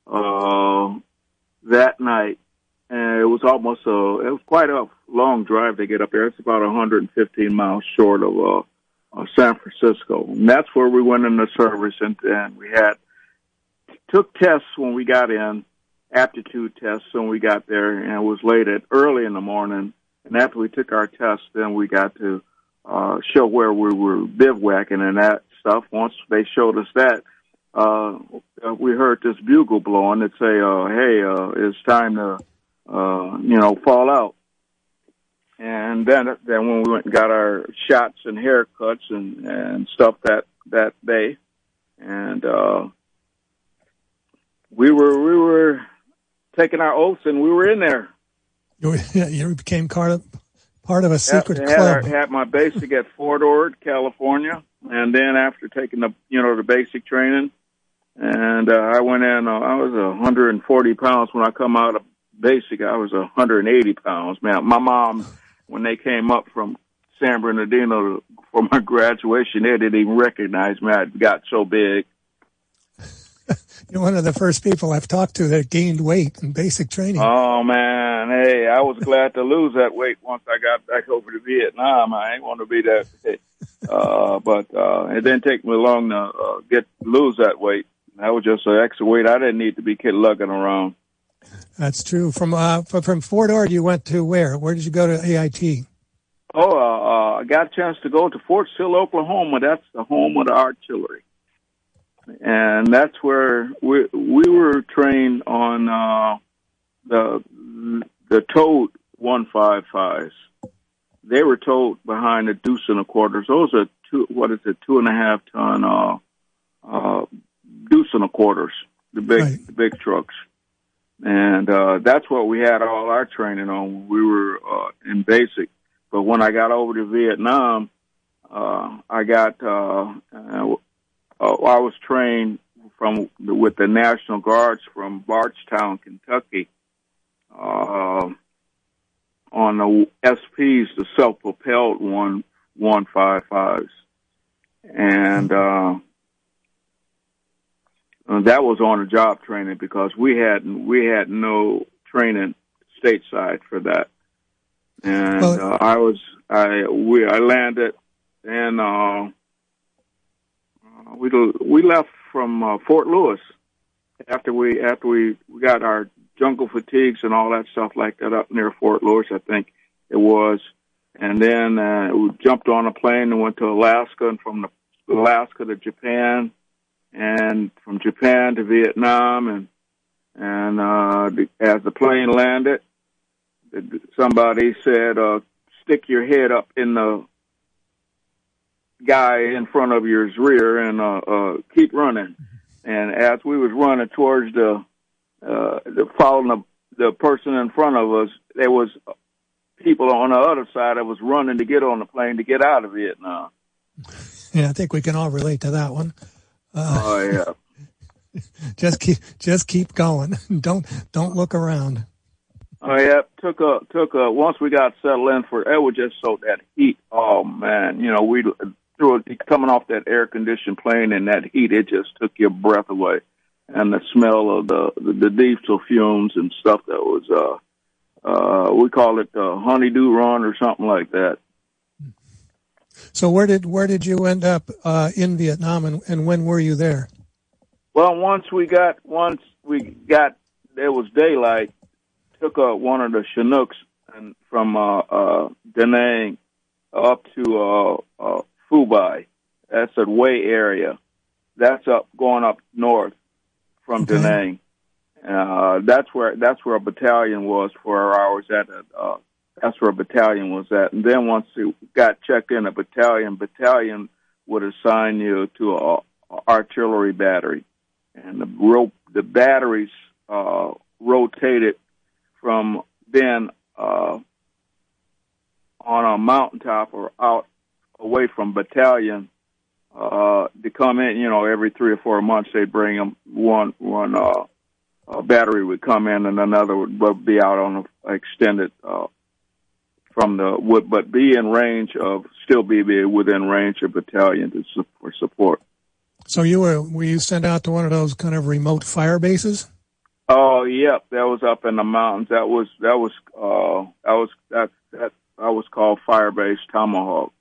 uh, that night, and it was almost a, it was quite a long drive to get up there. It's about one hundred fifteen miles short of, uh, uh San Francisco. And that's where we went in the service, and, and we had, took tests when we got in, aptitude tests when we got there, and it was late at early in the morning. And after we took our tests, then we got to, uh, show where we were bivouacking and that stuff. Once they showed us that, Uh, we heard this bugle blowing that say, uh, hey, uh, it's time to, uh, you know, fall out. And then, then when we went and got our shots and haircuts and, and stuff that, that day, and, uh, we were, we were taking our oaths and we were in there. You, you became part of, part of a secret had, club. Had, had my basic at Fort Ord, California. And then after taking the, you know, the basic training, and uh, I went in, uh, I was one hundred forty pounds. When I come out of basic, I was one hundred eighty pounds. Man, my mom, when they came up from San Bernardino for my graduation, they didn't even recognize me. I got so big. You're one of the first people I've talked to that gained weight in basic training. Oh, man. Hey, I was glad to lose that weight once I got back over to Vietnam. I ain't want to be that big. Uh, but uh, it didn't take me long to uh, get lose that weight. That was just an extra weight. I didn't need to be kid lugging around. That's true. From uh, from Fort Ord, you went to where? Where did you go to A I T? Oh, uh, uh, I got a chance to go to Fort Sill, Oklahoma. That's the home of the artillery, and that's where we we were trained on uh, the the towed one fifty-fives. They were towed behind the deuce and a quarters. Those are two. What is it? Two and a half ton. Uh, uh, deuce and a quarters, the big, right. the big trucks. And, uh, that's what we had all our training on. We were, uh, in basic. But when I got over to Vietnam, uh, I got, uh, uh, I was trained from, with the National Guards from Bardstown, Kentucky, uh, on the S Ps, the self-propelled one, one fifty-fives. And, uh, Uh, that was on the job training because we had we had no training stateside for that, and well, uh, I was I we I landed and uh, we we left from uh, Fort Lewis after we after we, we got our jungle fatigues and all that stuff like that up near Fort Lewis, I think it was, and then uh, we jumped on a plane and went to Alaska, and from the Alaska to Japan. And from Japan to Vietnam, and and uh, the, as the plane landed, somebody said, uh, "Stick your head up in the guy in front of your's rear and uh, uh, keep running." And as we was running towards the uh, the following the, the person in front of us, there was people on the other side that was running to get on the plane to get out of Vietnam. Yeah, I think we can all relate to that one. Uh, oh, yeah. just keep just keep going. Don't don't look around. Oh yeah, took a took a. Once we got settled in for it was just so that heat. Oh man, you know we through coming off that air conditioned plane and that heat, it just took your breath away, and the smell of the the, the diesel fumes and stuff that was uh uh we call it uh, honeydew run or something like that. So where did where did you end up uh, in Vietnam, and, and when were you there? Well, once we got once we got there was daylight. Took uh, one of the Chinooks and from uh, uh, Da Nang up to uh, uh, Phu Bai. That's a Way area. That's up going up north from Okay. Da Nang. Uh, that's where that's where a battalion was for our hours at. Uh, that's where a battalion was at. And then once you got checked in, a battalion battalion would assign you to a, a artillery battery, and the ro- the batteries uh, rotated from then uh, on a mountaintop or out away from battalion uh, to come in. You know, every three or four months they'd bring them. One one uh, uh, battery would come in, and another would, would be out on a extended uh, from the would, but be in range of still be within range of battalion to su- for support. So you were were you sent out to one of those kind of remote fire bases? Oh, yep, that was up in the mountains. That was that was uh that was that that that was called Firebase Tomahawk.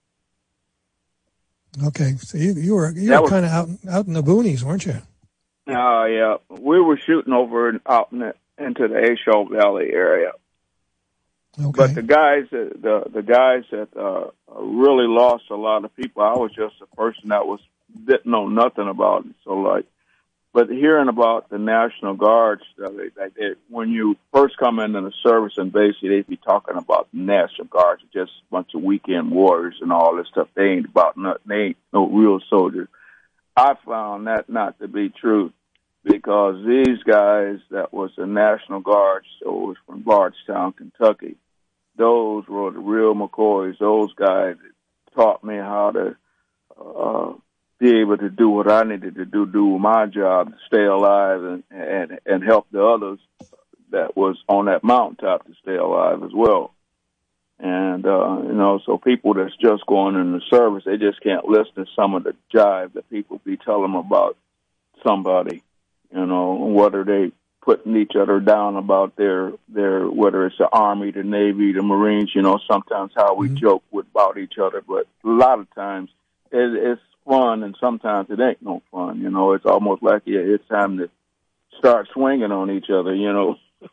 Okay, so you you were you That were was- kind of out out in the boonies, weren't you? Oh, yeah, we were shooting over and out in the, into the Ashok Valley area. Okay. But the guys, that- the the guys that uh, really lost a lot of people. I was just a person that was didn't know nothing about it. So like, but hearing about the National Guards, uh, they, they, they, when you first come into the service, and basically they'd be talking about the National Guards, just a bunch of weekend warriors and all this stuff. They ain't about nothing. They ain't no real soldiers. I found that not to be true, because these guys that was the National Guard, so it was from Bardstown, Kentucky. Those were the real McCoys. Those guys taught me how to uh, be able to do what I needed to do, do my job, to stay alive and, and, and help the others that was on that mountaintop to stay alive as well. And, uh, you know, so people that's just going in the service, they just can't listen to some of the jive that people be telling them about somebody, you know, whether they putting each other down about their, their, whether it's the Army, the Navy, the Marines, you know, sometimes how we mm-hmm. joke with, about each other, but a lot of times it, it's fun, and sometimes it ain't no fun, you know. It's almost like yeah, it's time to start swinging on each other, you know.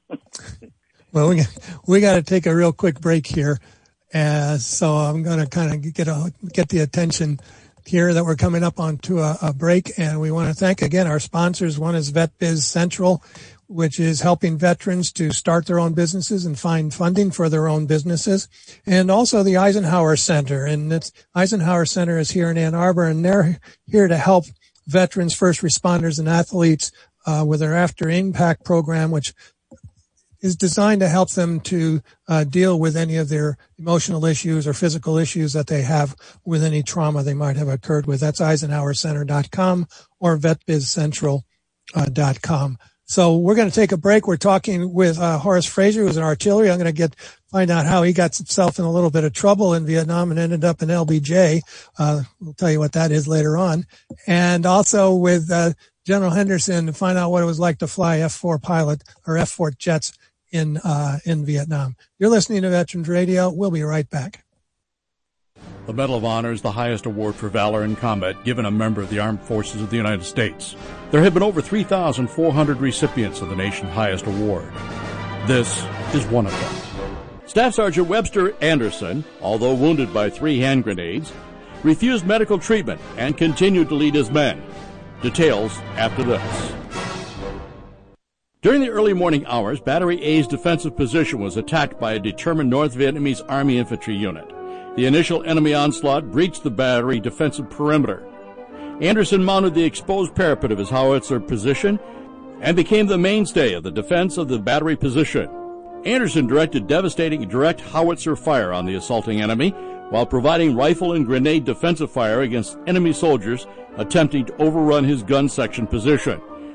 Well, we got, we got to take a real quick break here, uh, so I'm going to kind of get a, get the attention here that we're coming up onto a, a break, and we want to thank again our sponsors. One is VetBiz Central, which is helping veterans to start their own businesses and find funding for their own businesses, and also the Eisenhower Center. And it's Eisenhower Center is here in Ann Arbor, and they're here to help veterans, first responders, and athletes uh, with their After Impact program, which is designed to help them to uh, deal with any of their emotional issues or physical issues that they have with any trauma they might have occurred with. That's eisenhower center dot com or vet biz central dot com. So we're going to take a break. We're talking with uh, Horace Frazier, who's an artillery. I'm going to get find out how he got himself in a little bit of trouble in Vietnam and ended up in L B J. Uh, we'll tell you what that is later on. And also with uh, General Henderson to find out what it was like to fly F four pilot or F four jets in uh, in Vietnam. You're listening to Veterans Radio. We'll be right back. The Medal of Honor is the highest award for valor in combat given a member of the Armed Forces of the United States. There have been over three thousand four hundred recipients of the nation's highest award. This is one of them. Staff Sergeant Webster Anderson, although wounded by three hand grenades, refused medical treatment and continued to lead his men. Details after this. During the early morning hours, Battery A's defensive position was attacked by a determined North Vietnamese Army infantry unit. The initial enemy onslaught breached the battery defensive perimeter. Anderson mounted the exposed parapet of his howitzer position and became the mainstay of the defense of the battery position. Anderson directed devastating direct howitzer fire on the assaulting enemy while providing rifle and grenade defensive fire against enemy soldiers attempting to overrun his gun section position.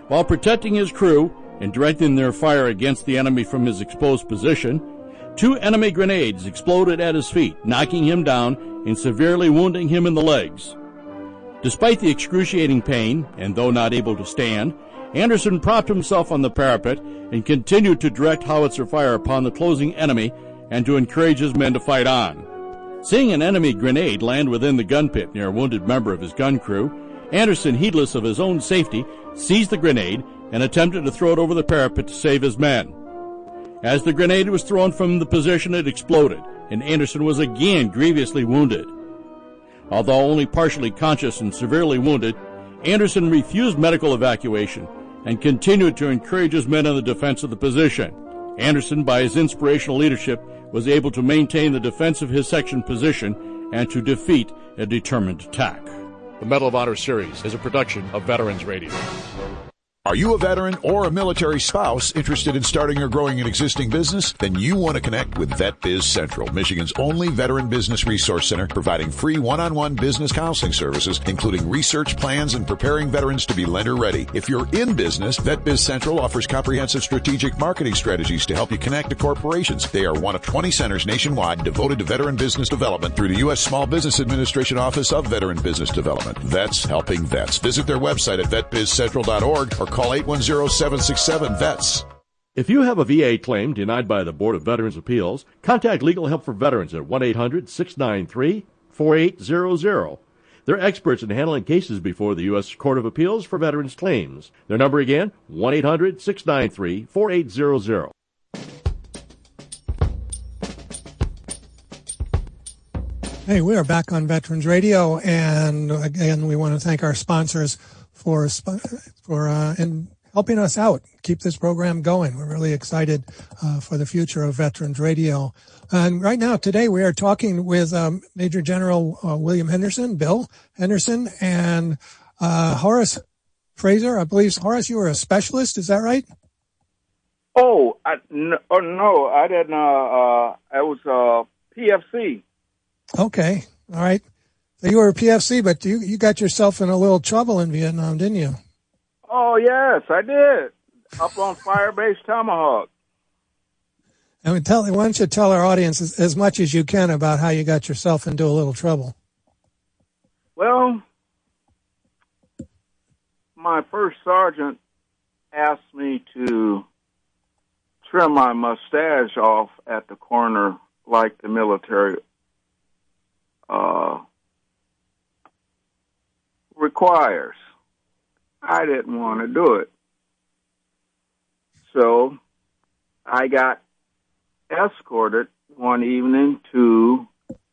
While protecting his crew and directing their fire against the enemy from his exposed position, two enemy grenades exploded at his feet, knocking him down and severely wounding him in the legs. Despite the excruciating pain, and though not able to stand, Anderson propped himself on the parapet and continued to direct howitzer fire upon the closing enemy and to encourage his men to fight on. Seeing an enemy grenade land within the gun pit near a wounded member of his gun crew, Anderson, heedless of his own safety, seized the grenade and attempted to throw it over the parapet to save his men. As the grenade was thrown from the position, it exploded, and Anderson was again grievously wounded. Although only partially conscious and severely wounded, Anderson refused medical evacuation and continued to encourage his men in the defense of the position. Anderson, by his inspirational leadership, was able to maintain the defense of his section position and to defeat a determined attack. The Medal of Honor series is a production of Veterans Radio. Are you a veteran or a military spouse interested in starting or growing an existing business? Then you want to connect with VetBiz Central, Michigan's only veteran business resource center, providing free one-on-one business counseling services, including research plans and preparing veterans to be lender ready. If you're in business, VetBiz Central offers comprehensive strategic marketing strategies to help you connect to corporations. They are one of twenty centers nationwide devoted to veteran business development through the U S Small Business Administration Office of Veteran Business Development. Vets helping vets. Visit their website at vet biz central dot org or call eight one zero, seven six seven, V E T S. If you have a V A claim denied by the Board of Veterans' Appeals, contact Legal Help for Veterans at one eight hundred, six nine three, four eight zero zero. They're experts in handling cases before the U S Court of Appeals for Veterans Claims. Their number again, one eight hundred, six nine three, four eight zero zero. Hey, we are back on Veterans Radio, and again, we want to thank our sponsors for for uh, in helping us out, keep this program going. We're really excited uh, for the future of Veterans Radio. And right now, today, we are talking with um, Major General uh, William Henderson, Bill Henderson, and uh, Horace Fraser. I believe, Horace, you were a specialist. Is that right? Oh, I, no, oh, no, I didn't. Uh, uh, I was uh, P F C. Okay, all right. So you were a P F C, but you, you got yourself in a little trouble in Vietnam, didn't you? Oh, yes, I did. Up on Firebase Tomahawk. I mean, tell, why don't you tell our audience as, as much as you can about how you got yourself into a little trouble? Well, my first sergeant asked me to trim my mustache off at the corner like the military uh, requires. I didn't want to do it. So I got escorted one evening to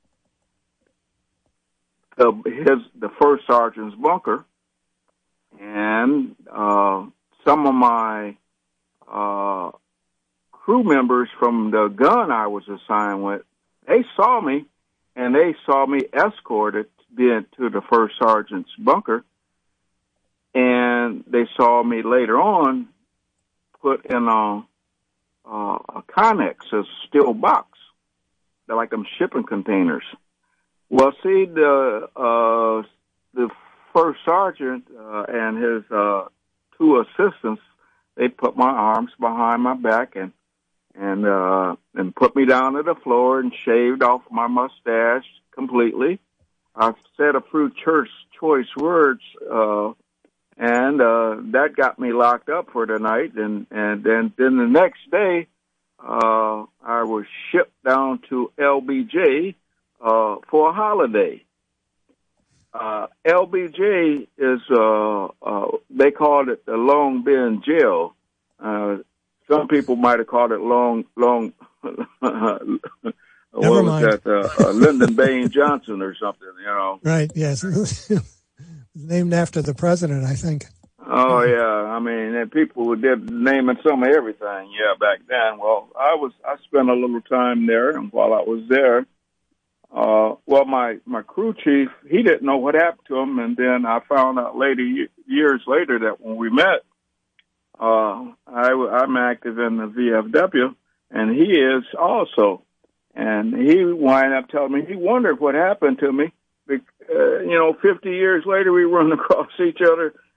the, his, the first sergeant's bunker, and uh, some of my uh, crew members from the gun I was assigned with, they saw me, and they saw me escorted to the first sergeant's bunker, and they saw me later on put in a, uh, a Connex, a steel box. They're like them shipping containers. Well, see, the uh, the first sergeant uh, and his uh, two assistants, they put my arms behind my back and and uh, and put me down to the floor and shaved off my mustache completely. I said a few church choice words, uh, and uh, that got me locked up for the night. And and then then the next day, uh, I was shipped down to L B J uh, for a holiday. Uh, L B J is, uh, uh, they called it the Long Bend Jail. Uh, some people might have called it Long, Long, what Never was mind. that, uh, uh, Lyndon Baines Johnson or something, you know. Right, yes. It's named after the president, I think. Oh, yeah. I mean, and people did naming some of everything, yeah, back then. Well, I was, I spent a little time there, and while I was there, Uh, well, my, my crew chief, he didn't know what happened to him. And then I found out later, years later, that when we met, uh, I, I'm active in the V F W, and he is also. And he wound up telling me he wondered what happened to me. Uh, you know, fifty years later, we run across each other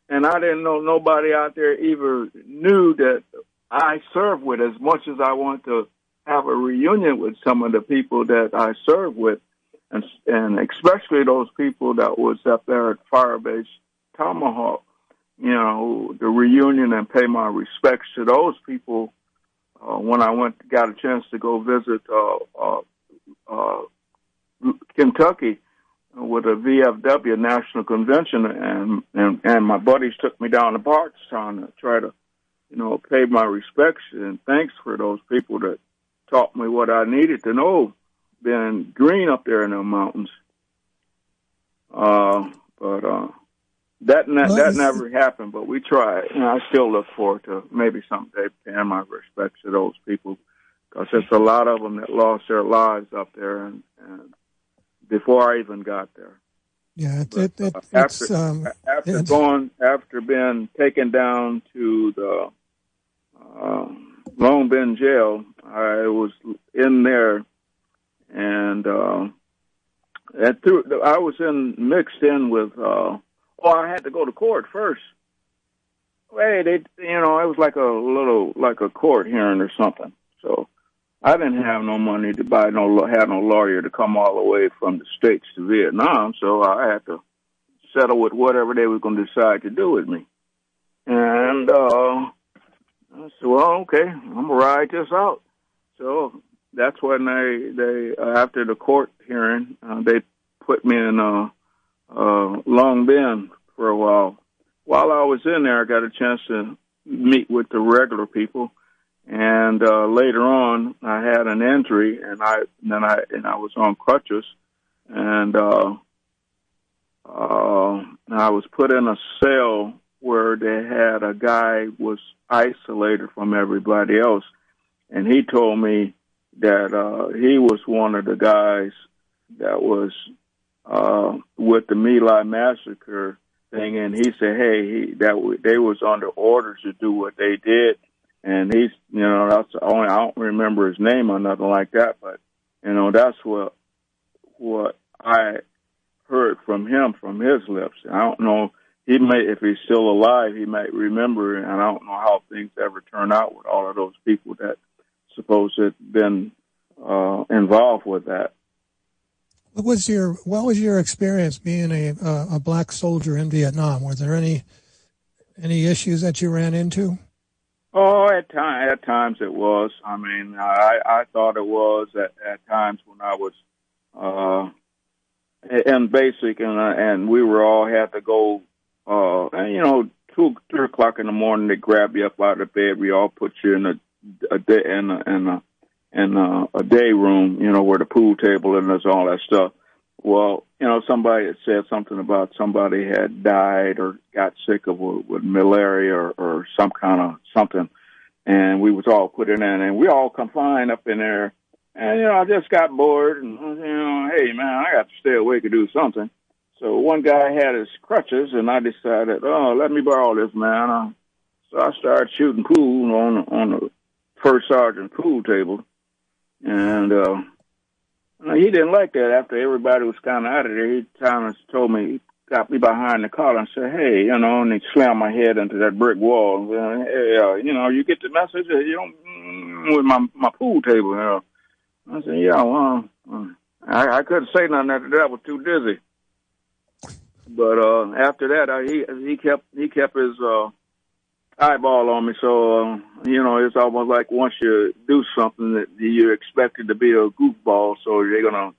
and I didn't know nobody out there even knew that I served with, as much as I want to have a reunion with some of the people that I served with, and, and especially those people that was up there at Firebase Tomahawk, you know, the reunion and pay my respects to those people uh, when I went, got a chance to go visit uh, uh, uh, Kentucky with a V F W National Convention, and, and, and my buddies took me down to Bardstown to try to, you know, pay my respects and thanks for those people that taught me what I needed to know, being green up there in the mountains. Uh, but uh, that ne- well, that never happened, but we tried. And I still look forward to maybe someday paying my respects to those people, because there's a lot of them that lost their lives up there, and, and before I even got there. Yeah, it, it, it, uh, it's after, um, after it's, going, after being taken down to the uh, Long Bend jail, I was in there, and uh, and through I was in mixed in with. Uh, oh, I had to go to court first. Hey, they, you know, it was like a little like a court hearing or something. So I didn't have no money to buy no, had no lawyer to come all the way from the States to Vietnam, so I had to settle with whatever they were going to decide to do with me. And uh, I said, well, okay, I'm going to ride this out. So that's when they, they uh, after the court hearing, uh, they put me in uh, uh, Long Bend for a while. While I was in there, I got a chance to meet with the regular people. And uh, later on, I had an injury, and I and then I and I was on crutches, and uh, uh, I was put in a cell where they had a guy was isolated from everybody else, and he told me that uh, he was one of the guys that was uh, with the My Lai massacre thing, and he said, "Hey, he, that they was under orders to do what they did." And he's, you know, that's the only, I don't remember his name or nothing like that, but, you know, that's what, what I heard from him, from his lips. I don't know, he may, if he's still alive, he might remember, and I don't know how things ever turn out with all of those people that supposed to have been, uh, involved with that. What was your, what was your experience being a, uh, a black soldier in Vietnam? Were there any, any issues that you ran into? Oh, at time, at times it was. I mean, I, I thought it was at, at times when I was, uh, in basic, and uh, and we were all had to go, uh, and you know, two, three o'clock in the morning, they grab you up out of bed. We all put you in a, a day in a, in a, in a, a day room, you know, where the pool table and there's all that stuff. Well, you know, somebody had said something about somebody had died or got sick of with malaria or, or some kind of something, and we was all put in there, and we all confined up in there. And you know, I just got bored, and you know, hey man, I got to stay awake and do something. So one guy had his crutches, and I decided, oh, let me borrow this, man. Uh, so I started shooting pool on on the first sergeant pool table, and. uh He didn't like that. After everybody was kind of out of there, he kind of told me, he got me behind the collar and said, hey, you know, and he slammed my head into that brick wall. And, hey, uh, you know, you get the message, you know, with my my pool table. You know. I said, yeah, well, uh, I, I couldn't say nothing after that. I was too dizzy. But uh, after that, uh, he he kept he kept his uh, eyeball on me. So, uh, you know, it's almost like once you do something that you're expected to be a goofball, so they're going to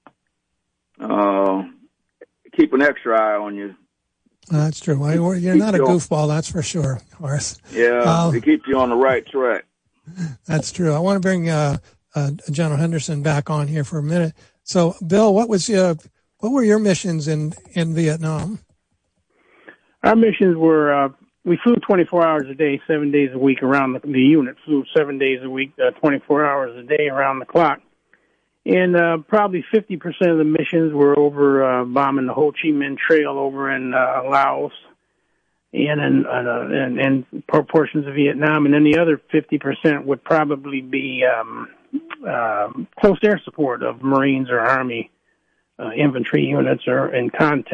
uh, keep an extra eye on you. That's true. Well, you're not a goofball, that's for sure, Horace. Yeah, uh, they keep you on the right track. That's true. I want to bring uh, uh, General Henderson back on here for a minute. So, Bill, what was uh, what were your missions in, in Vietnam? Our missions were... Uh, We flew twenty-four hours a day, seven days a week around the, the unit. Flew seven days a week, uh, twenty-four hours a day around the clock. And uh, probably fifty percent of the missions were over uh, bombing the Ho Chi Minh Trail over in uh, Laos and in uh, and, and portions of Vietnam. And then the other fifty percent would probably be um, uh, close air support of Marines or Army uh, infantry units or in contact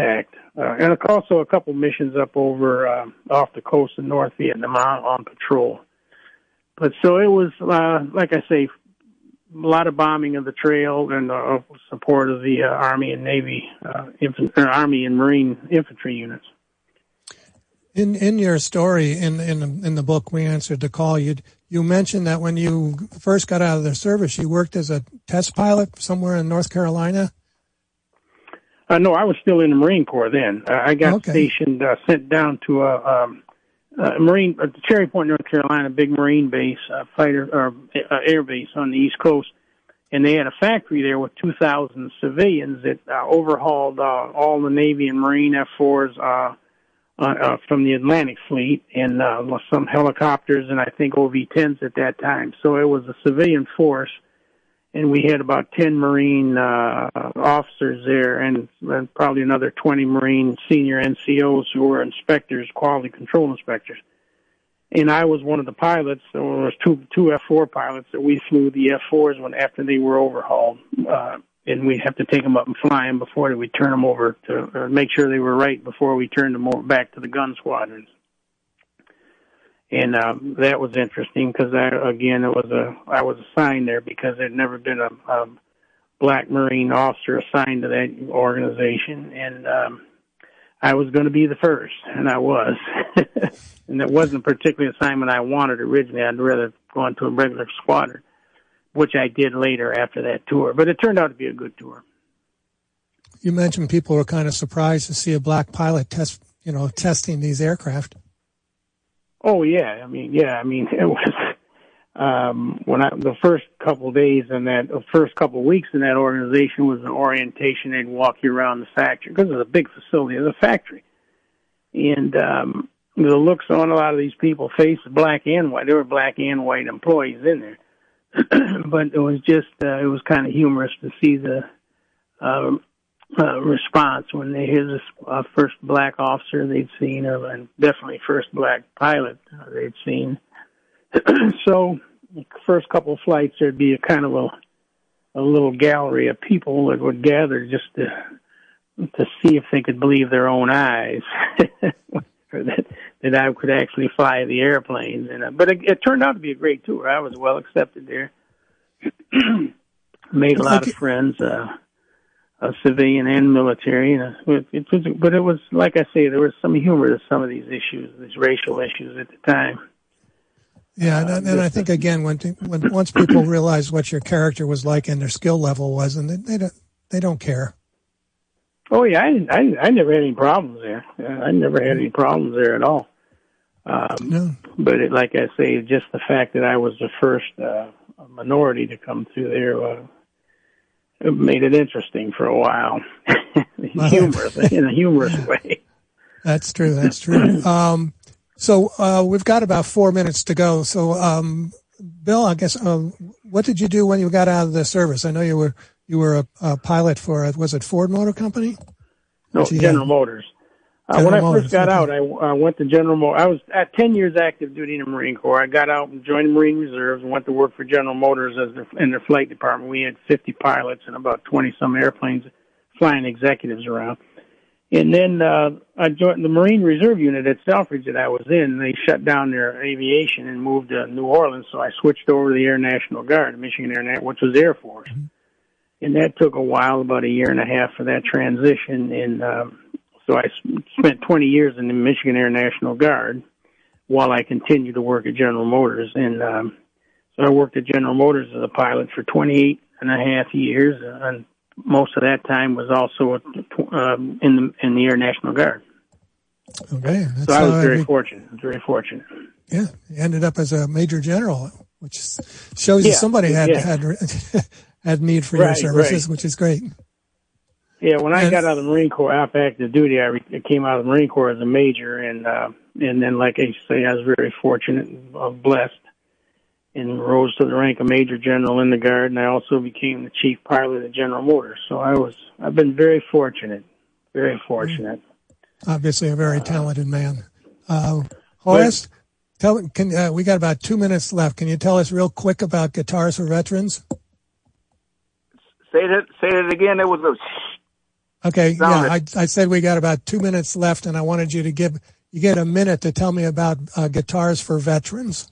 uh, and also a couple missions up over uh, off the coast of North Vietnam on, on patrol. But so it was, uh, like I say, a lot of bombing of the trail and uh, support of the uh, Army and Navy, uh, infant- or Army and Marine infantry units. In in your story in in in the book We Answered the Call, you you mentioned that when you first got out of the service, you worked as a test pilot somewhere in North Carolina. Uh, no, I was still in the Marine Corps then. Uh, I got okay. stationed, uh, sent down to a, um, a Marine, uh, Cherry Point, North Carolina, big Marine base, uh, fighter or uh, air base on the East Coast, and they had a factory there with two thousand civilians that uh, overhauled uh, all the Navy and Marine F fours. Uh, Uh, uh, from the Atlantic Fleet and uh, some helicopters and I think O V tens at that time. So it was a civilian force, and we had about ten Marine uh, officers there and, and probably another twenty Marine senior N C Os who were inspectors, quality control inspectors. And I was one of the pilots. So there was two two F four pilots that we flew the F fours when after they were overhauled. Uh, and we'd have to take them up and fly them before we turn them over to uh, make sure they were right before we turned them over back to the gun squadrons. And uh, that was interesting because I, again, it was a I was assigned there because there'd never been a, a black Marine officer assigned to that organization, and um, I was going to be the first, and I was. And it wasn't a particular assignment I wanted originally. I'd rather go into a regular squadron, which I did later after that tour. But it turned out to be a good tour. You mentioned people were kind of surprised to see a black pilot test, you know, testing these aircraft. Oh yeah, I mean, yeah, I mean, it was um, when I the first couple of days in that, the first couple of weeks in that organization was an orientation. They'd walk you around the factory because it's a big facility, it's a factory, and um, the looks on a lot of these people's faces, black and white. There were black and white employees in there. But it was just, uh, it was kind of humorous to see the uh, uh, response when they hear this uh, first black officer they'd seen, or and definitely first black pilot uh, they'd seen. So, the first couple of flights, there'd be a kind of a, a little gallery of people that would gather just to to see if they could believe their own eyes, or that that I could actually fly the airplanes. And uh, but it, it turned out to be a great tour. I was well accepted there. Made a lot of friends, uh, uh, civilian and military. And it, it was, but it was, like I say, there was some humor to some of these issues, these racial issues at the time. Yeah, and, and I think again, when when once people realize what your character was like and their skill level was, and they, they don't they don't care. Oh yeah, I, I I never had any problems there. I never had any problems there at all. Um, no. But it, like I say, just the fact that I was the first uh, minority to come through there, uh, it made it interesting for a while, humorous in a humorous way. That's true. That's true. Um, so uh, we've got about four minutes to go. So, um, Bill, I guess, uh, what did you do when you got out of the service? I know you were. You were a, a pilot for, was it Ford Motor Company? No, General Motors. Uh, General when I Motors, first got okay. out, I uh, went to General Motors. I was at ten years active duty in the Marine Corps. I got out and joined the Marine Reserves and went to work for General Motors as their, in their flight department. We had fifty pilots and about twenty-some airplanes flying executives around. And then uh, I joined the Marine Reserve unit at Selfridge that I was in. They shut down their aviation and moved to New Orleans, so I switched over to the Air National Guard, Michigan Air National, which was Air Force. Mm-hmm. And that took a while, about a year and a half for that transition. And um, so I spent twenty years in the Michigan Air National Guard while I continued to work at General Motors. And um, so I worked at General Motors as a pilot for twenty-eight and a half years. And most of that time was also um, in the in the Air National Guard. Okay. That's so I was very I mean, fortunate. Very fortunate. Yeah. You ended up as a major general, which shows yeah, that somebody had yeah. had had need for right, your services, right. which is great. Yeah, when I and, got out of the Marine Corps, after active duty, I re- came out of the Marine Corps as a major, and uh, and then, like I say, I was very fortunate and uh, blessed, and rose to the rank of Major General in the Guard, and I also became the chief pilot at General Motors. So I was, I've been very fortunate, very fortunate. Obviously, a very talented man. Uh, Horace, but, tell can uh, we got about two minutes left? Can you tell us real quick about Guitars for Veterans? Say that. Say that again. It was a. Okay, Sound yeah, I, I said we got about two minutes left, and I wanted you to give you get a minute to tell me about uh, Guitars for Veterans.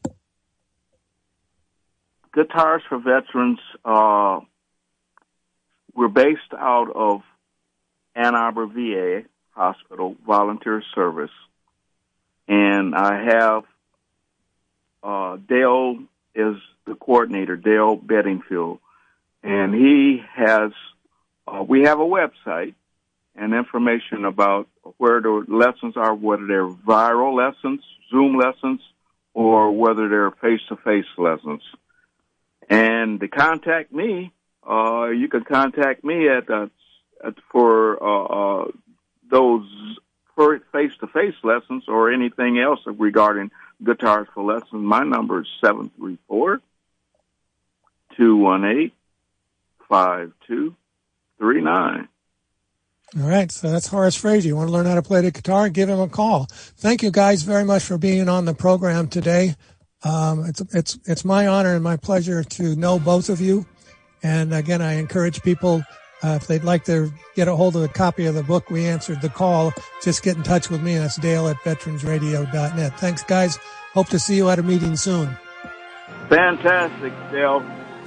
Guitars for Veterans, uh, we're based out of Ann Arbor V A Hospital, volunteer service, and I have uh, Dale is the coordinator, Dale Bedingfield, and he has, uh, we have a website and information about where the lessons are, whether they're viral lessons, Zoom lessons, or whether they're face-to-face lessons. And to contact me, uh, you can contact me at, uh, at for uh, uh, those for face-to-face lessons or anything else regarding Guitars for Lessons. My number is seven three four, two one eight, five two three nine. All right, so that's Horace Frazier. You want to learn how to play the guitar? Give him a call. Thank you guys very much for being on the program today. Um, it's it's it's my honor and my pleasure to know both of you. And again, I encourage people, uh, if they'd like to get a hold of a copy of the book, We Answered the Call, just get in touch with me. And that's Dale at veterans radio dot net. Thanks, guys. Hope to see you at a meeting soon. Fantastic, Dale.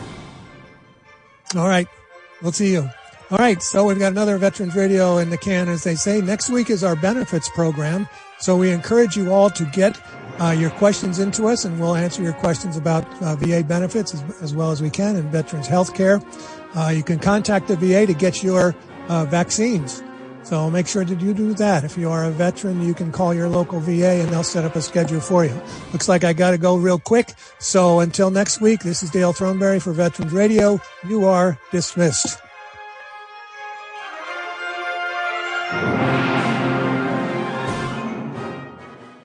All right, we'll see you. All right, so we've got another Veterans Radio in the can, as they say. Next week is our benefits program, so we encourage you all to get uh, your questions into us, and we'll answer your questions about uh, V A benefits as, as well as we can and veterans health care. Uh, you can contact the V A to get your uh, vaccines, so make sure that you do that. If you are a veteran, you can call your local V A, and they'll set up a schedule for you. Looks like I got to go real quick, so until next week, this is Dale Throneberry for Veterans Radio. You are dismissed.